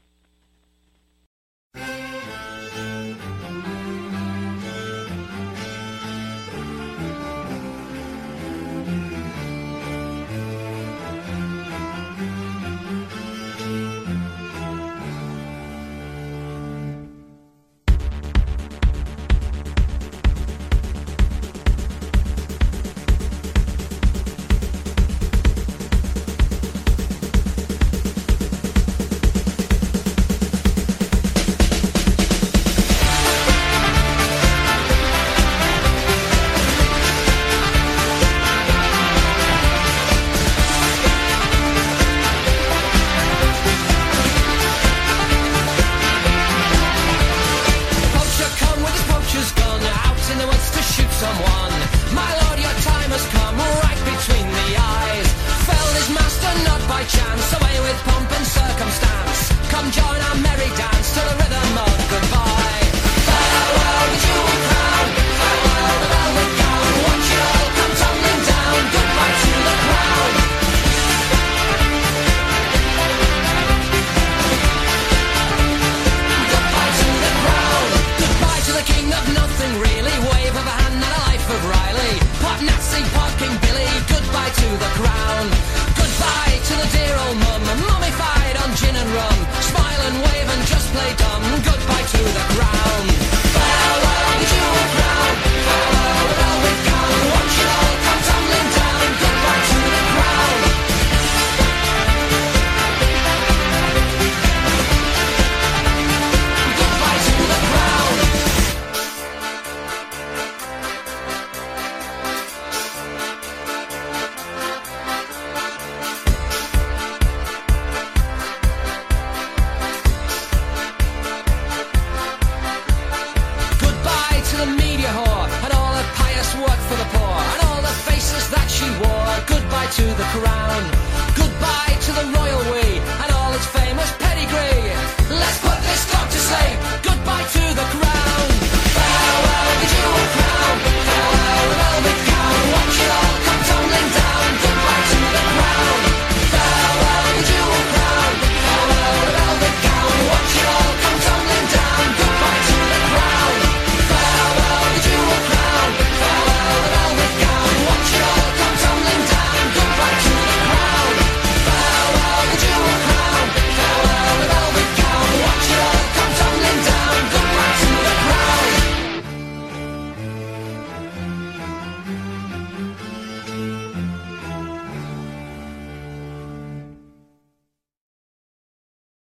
To the crown.